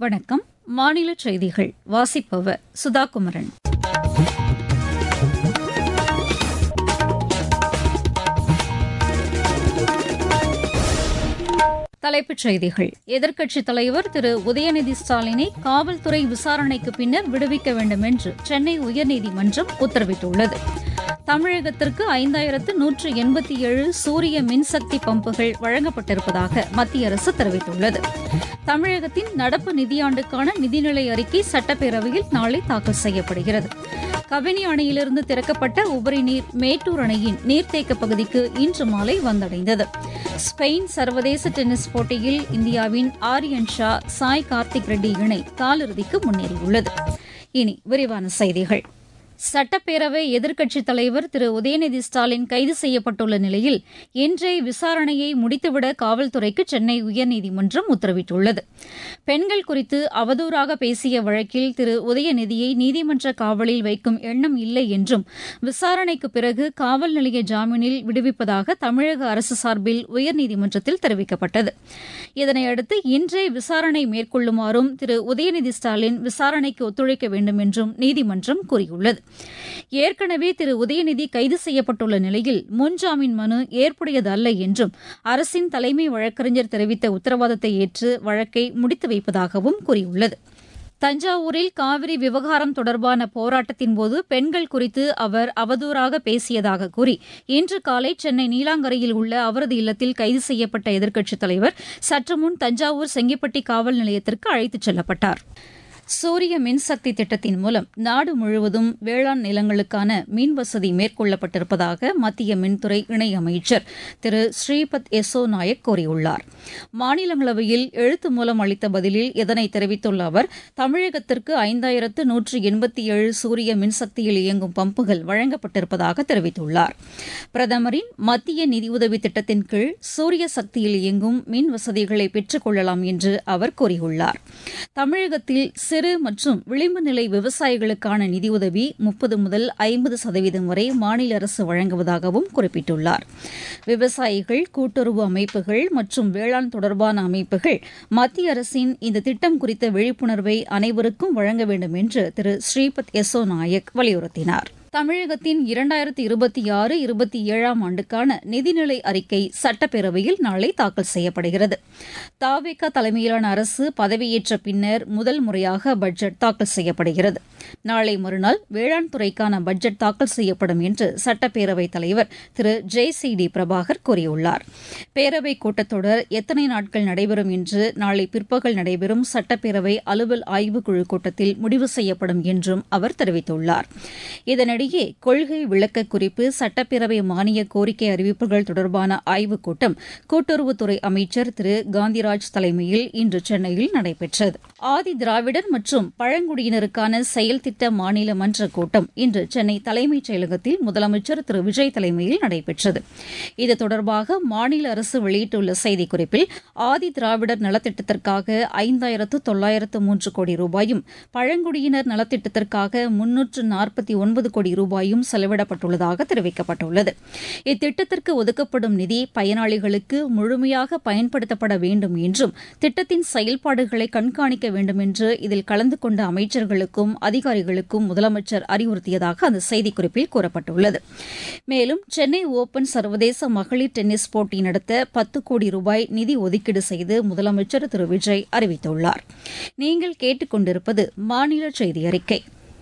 வணக்கம். மாநில செய்திகள் வாசிப்பவர் சுதாகுமரன். தலைப்புச் செய்திகள். எதிர்க்கட்சித் தலைவர் திரு உதயநிதி ஸ்டாலினை காவல்துறை விசாரணைக்கு பின்னர் விடுவிக்க வேண்டும் என்று சென்னை உயர்நீதிமன்றம் உத்தரவிட்டுள்ளது. தமிழகத்திற்கு 5187 சூரிய மின்சக்தி பம்புகள் வழங்கப்பட்டிருப்பதாக மத்திய அரசு தெரிவித்துள்ளது. தமிழகத்தின் நடப்பு நிதியாண்டுக்கான நிதிநிலை அறிக்கை சட்டப்பேரவையில் நாளை தாக்கல் செய்யப்படுகிறது. கபினி அணையிலிருந்து திறக்கப்பட்ட உபரி நீர் மேட்டூர் அணையின் நீர்த்தேக்க பகுதிக்கு இன்று மாலை வந்தடைந்தது. ஸ்பெயின் சர்வதேச டென்னிஸ் போட்டியில் இந்தியாவின் ஆரியன் ஷா, சாய் கார்த்திக் ரெட்டி இணை காலிறுதிக்கு முன்னேறியுள்ளது. இனி விரிவான செய்திகள். சட்டப்பேரவை எதிர்க்கட்சித் தலைவர் திரு உதயநிதி ஸ்டாலின் கைது செய்யப்பட்டுள்ள நிலையில் இன்றைய விசாரணையை முடித்துவிட காவல்துறைக்கு சென்னை உயர்நீதிமன்றம் உத்தரவிட்டுள்ளது. பெண்கள் குறித்து அவதூறாக பேசிய வழக்கில் திரு உதயநிதியை நீதிமன்ற காவலில் வைக்கும் எண்ணம் இல்லை என்றும் விசாரணைக்கு பிறகு காவல் நிலைய ஜாமீனில் விடுவிப்பதாக தமிழக அரசு சார்பில் உயர்நீதிமன்றத்தில் தெரிவிக்கப்பட்டது. இதனையடுத்து இன்றைய விசாரணை மேற்கொள்ளுமாறும் திரு உதயநிதி ஸ்டாலின் விசாரணைக்கு ஒத்துழைக்க வேண்டும் என்றும் நீதிமன்றம் கூறியுள்ளது. ஏற்கனவே திரு உதயநிதி கைது செய்யப்பட்டுள்ள நிலையில் முன்ஜாமீன் மனு ஏற்புடையதல்ல என்றும் அரசின் தலைமை வழக்கறிஞர் தெரிவித்த உத்தரவாதத்தை ஏற்று வழக்கை முடித்து வைப்பதாகவும் கூறியுள்ளது. தஞ்சாவூரில் காவிரி விவகாரம் தொடர்பான போராட்டத்தின்போது பெண்கள் குறித்து அவர் அவதூறாக பேசியதாக கூறி இன்று காலை சென்னை நீலாங்கரையில் உள்ள அவரது இல்லத்தில் கைது செய்யப்பட்ட எதிர்க்கட்சித் தலைவர் சற்றுமுன் தஞ்சாவூர் செங்கிப்பட்டி காவல் நிலையத்திற்கு அழைத்துச் செல்லப்பட்டார். சூரிய மின்சக்தி திட்டத்தின் மூலம் நாடு முழுவதும் வேளாண் நிலங்களுக்கான மின் வசதி மேற்கொள்ளப்பட்டிருப்பதாக மத்திய மின்துறை இணையமைச்சர் திரு ஸ்ரீபத் யெஸ்ஸோ நாயக் கூறியுள்ளார். மாநிலங்களவையில் எழுத்து மூலம் அளித்த பதிலில் இதனை தெரிவித்துள்ள அவர் தமிழகத்திற்கு 5187 சூரிய மின்சக்தியில் இயங்கும் பம்புகள் வழங்கப்பட்டிருப்பதாக தெரிவித்துள்ளார். பிரதமரின் மத்திய நிதியுதவி திட்டத்தின் கீழ் சூரிய சக்தியில் இயங்கும் மின் வசதிகளை பெற்றுக் கொள்ளலாம் என்று அவர் கூறியுள்ளார். தமிழகத்தில் சிறு மற்றும் விளிம்பு நிலை விவசாயிகளுக்கான நிதியுதவி 30 முதல் 50% வரை மாநில அரசு வழங்குவதாகவும் குறிப்பிட்டுள்ளார். விவசாயிகள், கூட்டுறவு அமைப்புகள் மற்றும் வேளாண் தொடர்பான அமைப்புகள் மத்திய அரசின் இந்த திட்டம் குறித்த விழிப்புணர்வை அனைவருக்கும் வழங்க வேண்டும் என்று திரு ஸ்ரீபத் யெஸ்ஸோ நாயக் வலியுறுத்தினார். தமிழகத்தின் 2026-27 ஆண்டுக்கான நிதிநிலை அறிக்கை சட்டப்பேரவையில் நாளை தாக்கல் செய்யப்படுகிறது. தவேக தலைமையிலான அரசு பதவியேற்ற பின்னர் முதல் முறையாக பட்ஜெட் தாக்கல் செய்யப்படுகிறது. நாளை மறுநாள் வேளாண் துறைக்கான பட்ஜெட் தாக்கல் செய்யப்படும் என்று சட்டப்பேரவைத் தலைவர் திரு ஜே.சி.டி. பிரபாகர் கூறியுள்ளார். பேரவைக் கூட்டத்தொடர் எத்தனை நாட்கள் நடைபெறும் என்று நாளை பிற்பகல் நடைபெறும் சட்டப்பேரவை அலுவல் ஆய்வுக்குழு கூட்டத்தில் முடிவு செய்யப்படும் என்றும் அவர் தெரிவித்துள்ளார். இதனிடையே கொள்கை விளக்க குறிப்பு, சட்டப்பேரவை மானிய கோரிக்கை அறிவிப்புகள் தொடர்பான ஆய்வுக் கூட்டம் கூட்டுறவுத்துறை அமைச்சர் திரு காந்திராஜ் தலைமையில் இன்று சென்னையில் நடைபெற்றது. ஆதி திராவிடர் மற்றும் பழங்குடியினருக்கான செயல் திட்ட மாநில மன்ற கூட்டம் இன்று சென்னை தலைமைச் செயலகத்தில் முதலமைச்சர் திரு விஜய் தலைமையில் நடைபெற்றது. இது தொடர்பாக மாநில அரசு வெளியிட்டுள்ள செய்திக்குறிப்பில் ஆதி திராவிடர் நலத்திட்டத்திற்காக 5903 கோடி ரூபாயும், பழங்குடியினர் நலத்திட்டத்திற்காக 349 கோடி ரூபாயும் செலவிடப்பட்டுள்ளதாக தெரிவிக்கப்பட்டுள்ளது. இத்திட்டத்திற்கு ஒதுக்கப்படும் நிதி பயனாளிகளுக்கு முழுமையாக பயன்படுத்தப்பட வேண்டும் என்றும் திட்டத்தின் செயல்பாடுகளை கண்காணிக்க வேண்டும் என்று இதில் கலந்து கொண்ட அமைச்சர்களுக்கும் அதிகாரிகளுக்கும் முதலமைச்சர் அறிவுறுத்தியதாக அந்த செய்திக்குறிப்பில் கூறப்பட்டுள்ளது. மேலும் சென்னை ஓபன் சர்வதேச மகளிர் டென்னிஸ் போட்டி நடத்த 10 கோடி ரூபாய் நிதி ஒதுக்கீடு செய்து முதலமைச்சர் திரு விஜய் அறிவித்துள்ளார். நீங்கள் கேட்டுக்கொண்டிருப்பது மாநில செய்தி அறிக்கை.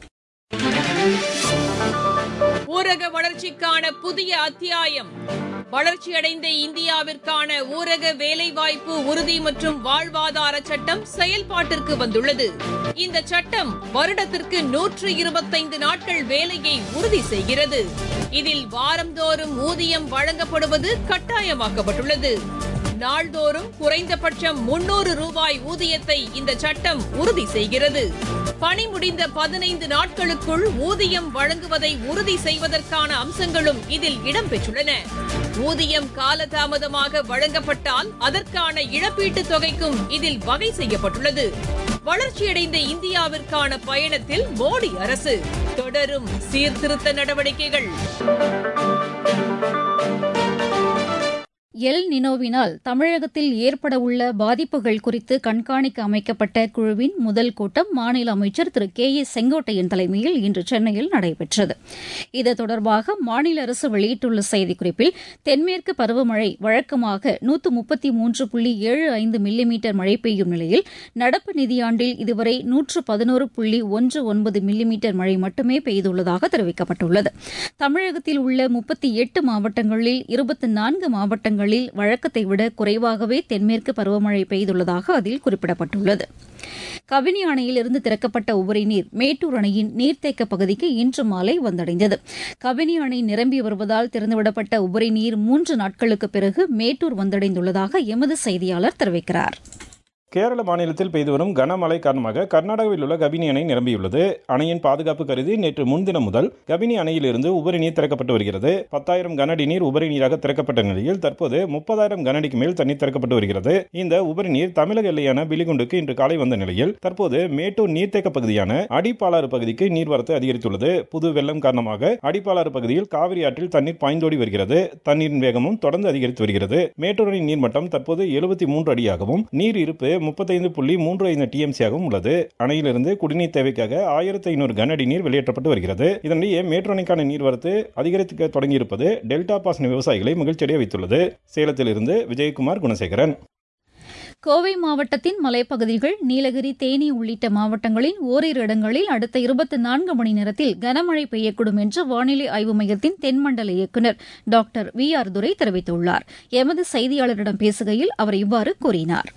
ஊரக வளர்ச்சிக்கான புதிய அத்தியாயம். வளர்ச்சியடைந்த இந்தியாவிற்கான ஊரக வேலைவாய்ப்பு உறுதி மற்றும் வாழ்வாதார சட்டம் செயல்பாட்டிற்கு வந்துள்ளது. இந்த சட்டம் வருடத்திற்கு 125 நாட்கள் வேலையை உறுதி செய்கிறது. இதில் வாரந்தோறும் ஊதியம் வழங்கப்படுவது கட்டாயமாக்கப்பட்டுள்ளது. நாள்தோறும் குறைந்தபட்சம் 300 ரூபாய் ஊதியத்தை இந்த சட்டம் உறுதி செய்கிறது. பணி முடிந்த 15 நாட்களுக்குள் ஊதியம் வழங்குவதை உறுதி செய்வதற்கான அம்சங்களும் இதில் இடம்பெற்றுள்ளன. ஊதியம் காலதாமதமாக வழங்கப்பட்டால் அதற்கான இழப்பீட்டுத் தொகைக்கும் இதில் வகை செய்யப்பட்டுள்ளது. வளர்ச்சியடைந்த இந்தியாவிற்கான பயணத்தில் மோடி அரசு தொடரும் சீர்திருத்த நடவடிக்கைகள். எல் நினோவினால் தமிழகத்தில் ஏற்படவுள்ள பாதிப்புகள் குறித்து கண்காணிக்க அமைக்கப்பட்ட குழுவின் முதல் கூட்டம் மாநில அமைச்சர் திரு கே ஏ செங்கோட்டையன் தலைமையில் இன்று சென்னையில் நடைபெற்றது. இது தொடர்பாக மாநில அரசு வெளியிட்டுள்ள செய்திக்குறிப்பில் தென்மேற்கு பருவமழை வழக்கமாக 133.75 மில்லிமீட்டர் மழை பெய்யும் நிலையில் நடப்பு நிதியாண்டில் இதுவரை 111.19 மில்லிமீட்டர் மழை மட்டுமே பெய்துள்ளதாக தெரிவிக்கப்பட்டுள்ளது. தமிழகத்தில் உள்ள 38 மாவட்டங்களில் 24 மாவட்டங்களில் வழக்கத்தை விட குறைவாகவே தென்மேற்கு பருவமழை பெய்துள்ளதாக அதில் குறிப்பிடப்பட்டுள்ளது. கபினி அணையிலிருந்து திறக்கப்பட்ட உபரி நீர் மேட்டூர் அணையின் நீர்த்தேக்க பகுதிக்கு இன்று மாலை வந்தடைந்தது. கபினி அணை நிரம்பி வருவதால் திறந்துவிடப்பட்ட உபரி நீர் 3 நாட்களுக்கு பிறகு மேட்டூர் வந்தடைந்துள்ளதாக எமது செய்தியாளர் தெரிவிக்கிறார். கேரள மாநிலத்தில் பெய்து வரும் கனமழை காரணமாக கர்நாடகாவில் உள்ள கபினி அணை நிரம்பியுள்ளது. அணையின் பாதுகாப்பு கருதி நேற்று முன்தினம் முதல் கபினி அணையிலிருந்து உபரி நீர் திறக்கப்பட்டு வருகிறது. 10,000 கனஅடி நீர் உபரி நீராக திறக்கப்பட்ட நிலையில் தற்போது 30,000 கனஅடிக்கு மேல் தண்ணீர் திறக்கப்பட்டு வருகிறது. இந்த உபரி நீர் தமிழக எல்லையான பிலிகுண்டுக்கு இன்று காலை வந்த நிலையில் தற்போது மேட்டூர் நீர்த்தேக்க பகுதியான அடிப்பாலாறு பகுதிக்கு நீர்வரத்து அதிகரித்துள்ளது. புது வெள்ளம் காரணமாக அடிப்பாலாறு பகுதியில் காவிரி ஆற்றில் தண்ணீர் பாய்ந்தோடி வருகிறது. தண்ணீரின் வேகமும் தொடர்ந்து அதிகரித்து வருகிறது. மேட்டூர் அணை நீர்மட்டம் தற்போது 73 அடியாகவும் நீர் இருப்பு 35.35 டிஎம்சியாகவும் உள்ளது. அணையிலிருந்து குடிநீர் தேவைக்காக 1500 கனஅடி நீர் வெளியேற்றப்பட்டு வருகிறது. இதனிடையே மேட்டூர் அணைக்கான நீர்வரத்து அதிகரிக்க தொடங்கியிருப்பது டெல்டா பாசன விவசாயிகளை மகிழ்ச்சியடைய வைத்துள்ளது. சேலத்திலிருந்து விஜயகுமார் குணசேகரன். கோவை மாவட்டத்தின் மலைப்பகுதிகள், நீலகிரி, தேனி உள்ளிட்ட மாவட்டங்களில் ஓரிரு இடங்களில் அடுத்த 24 மணி நேரத்தில் கனமழை பெய்யக்கூடும் என்று வானிலை ஆய்வு மையத்தின் தென்மண்டல இயக்குநர் டாக்டர் VR துரை தெரிவித்துள்ளார். எமது செய்தியாளரிடம் பேசுகையில் அவர் இவ்வாறு கூறினார்.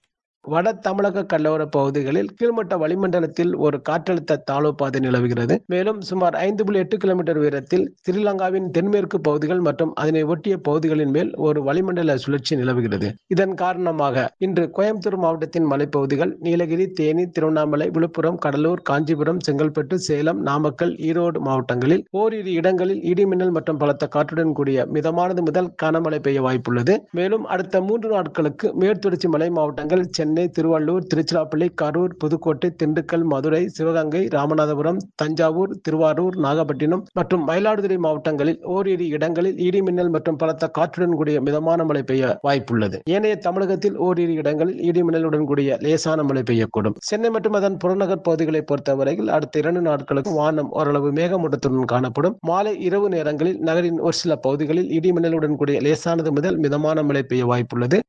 வட தமிழக கடலோர பகுதிகளில் கீழ்மட்ட வளிமண்டலத்தில் ஒரு காற்றழுத்த தாழ்வு பாதை நிலவுகிறது. மேலும் சுமார் 5.8 கிலோமீட்டர் உயரத்தில் ஸ்ரீலங்காவின் தென்மேற்கு பகுதிகள் மற்றும் அதனை ஒட்டிய பகுதிகளின் மேல் ஒரு வளிமண்டல சுழற்சி நிலவுகிறது. இதன் காரணமாக இன்று கோயம்புத்தூர் மாவட்டத்தின் மலைப்பகுதிகள், நீலகிரி, தேனி, திருவண்ணாமலை, விழுப்புரம், கடலூர், காஞ்சிபுரம், செங்கல்பட்டு, சேலம், நாமக்கல், ஈரோடு மாவட்டங்களில் ஓரிரு இடங்களில் இடிமின்னல் மற்றும் பலத்த காற்றுடன் கூடிய மிதமானது முதல் கனமழை பெய்ய வாய்ப்புள்ளது. மேலும் அடுத்த 3 நாட்களுக்கு மேற்குத்தொடர்ச்சி மலை மாவட்டங்கள், சென்னை, திருவள்ளூர், திருச்சிராப்பள்ளி, கரூர், புதுக்கோட்டை, திண்டுக்கல், மதுரை, சிவகங்கை, ராமநாதபுரம், தஞ்சாவூர், திருவாரூர், நாகப்பட்டினம் மற்றும் மயிலாடுதுறை மாவட்டங்களில் ஓரிரு இடங்களில் இடிமின்னல் மற்றும் பலத்த காற்றுடன் கூடிய மிதமான மழை பெய்ய வாய்ப்புள்ளது. ஏனைய தமிழகத்தில் ஓரிரு இடங்களில் இடிமின்னலுடன் கூடிய லேசான மழை பெய்யக்கூடும். சென்னை மற்றும் அதன் புறநகர் பகுதிகளை பொறுத்தவரையில் அடுத்த 2 நாட்களுக்கு வானம் ஓரளவு மேகமூட்டத்துடன் காணப்படும். மாலை இரவு நேரங்களில் நகரின் ஒரு சில பகுதிகளில் இடிமின்னலுடன் கூடிய லேசானது முதல் மிதமான மழை பெய்ய வாய்ப்புள்ளது.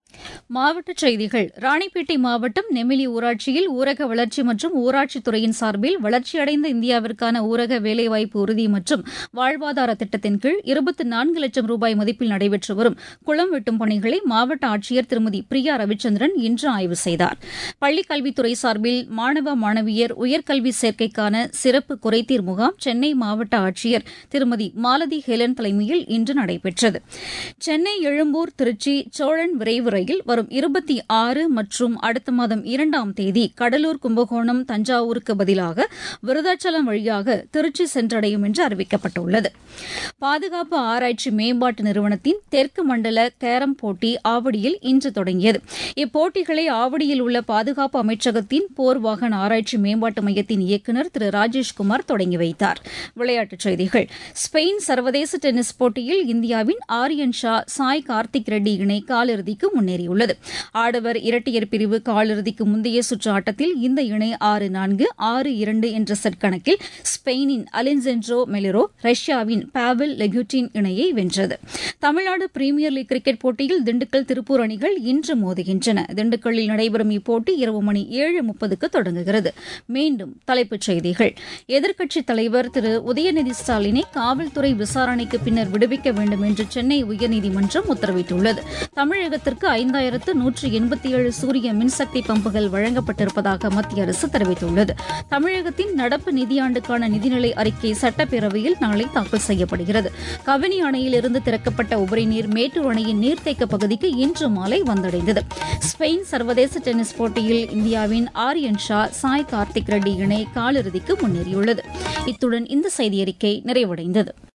மாவட்டச் செய்திகள். ராணிப்பேட்டை மாவட்டம் நெமிலி ஊராட்சியில் ஊரக வளர்ச்சி மற்றும் ஊராட்சித்துறையின் சார்பில் வளர்ச்சியடைந்த இந்தியாவிற்கான ஊரக வேலைவாய்ப்பு உறுதி மற்றும் வாழ்வாதார திட்டத்தின் கீழ் 24 லட்சம் ரூபாய் மதிப்பில் நடைபெற்று வரும் குளம் வெட்டும் பணிகளை மாவட்ட ஆட்சியர் திருமதி பிரியா ரவிச்சந்திரன் இன்று ஆய்வு செய்தார். பள்ளிக்கல்வித்துறை சார்பில் மாணவ மாணவியர் உயர்கல்வி சேர்க்கைக்கான சிறப்பு குறைதீர் முகாம் சென்னை மாவட்ட ஆட்சியர் திருமதி மாலதி ஹேலன் தலைமையில் இன்று நடைபெற்றது. சென்னை, எழும்பூர், திருச்சி, சோழன் விரைவு ரயில் வரும் 26 மற்றும் அடுத்த மாதம் 2ஆம் தேதி கடலூர், கும்பகோணம், தஞ்சாவூருக்கு பதிலாக விருதாச்சலம் வழியாக திருச்சி சென்றடையும் என்று அறிவிக்கப்பட்டுள்ளது. பாதுகாப்பு ஆராய்ச்சி மேம்பாட்டு நிறுவனத்தின் தெற்கு மண்டல கேரம் போட்டி ஆவடியில் இன்று தொடங்கியது. இப்போட்டிகளை ஆவடியில் உள்ள பாதுகாப்பு அமைச்சகத்தின் போர் வாகன ஆராய்ச்சி மேம்பாட்டு மையத்தின் இயக்குநர் திரு ராஜேஷ்குமார் தொடங்கி வைத்தார். விளையாட்டுச் செய்திகள். ஸ்பெயின் சர்வதேச டென்னிஸ் போட்டியில் இந்தியாவின் ஆரியன் ஷா, சாய் கார்த்திக் ரெட்டி இணை காலிறுதிக்கு முன்னேறியுள்ளது. ஆடவர் இரட்டையர் பிரிவு காலிறுதிக்கு முந்தைய சுற்று ஆட்டத்தில் இந்த இணை 6-4, 6-2 என்ற செட் கணக்கில் ஸ்பெயினின் அலென்சென்ட்ரோ மெலிரோ, ரஷ்யாவின் பாவெல் லெகுட்டின் இணையை வென்றது. தமிழ்நாடு பிரீமியர் லீக் கிரிக்கெட் போட்டியில் திண்டுக்கல், திருப்பூர் அணிகள் இன்று மோதுகின்றன. திண்டுக்கல்லில் நடைபெறும் இப்போட்டி இரவு மணி 7:30க்கு தொடங்குகிறது. மீண்டும் தலைப்புச் செய்திகள். எதிர்க்கட்சித் தலைவர் திரு உதயநிதி ஸ்டாலினை காவல்துறை விசாரணைக்கு பின்னர் விடுவிக்க வேண்டும் என்று சென்னை உயர்நீதிமன்றம் உத்தரவிட்டுள்ளது. தமிழகத்திற்கு 5187 சூரிய மின்சக்தி பம்புகள் வழங்கப்பட்டிருப்பதாக மத்திய அரசு தெரிவித்துள்ளது. தமிழகத்தின் நடப்பு நிதியாண்டுக்கான நிதிநிலை அறிக்கை சட்டப்பேரவையில் நாளை தாக்கல் செய்யப்படுகிறது. கபினி அணையிலிருந்து திறக்கப்பட்ட உபரி நீர் மேட்டூர் அணையின் நீர்த்தேக்க பகுதிக்கு இன்று மாலை வந்தடைந்தது. ஸ்பெயின் சர்வதேச டென்னிஸ் போட்டியில் இந்தியாவின் ஆரியன் ஷா, சாய் கார்த்திக் ரெட்டி இணை காலிறுதிக்கு முன்னேறியுள்ளது. இத்துடன் இந்த செய்தியறிக்கை நிறைவடைந்தது.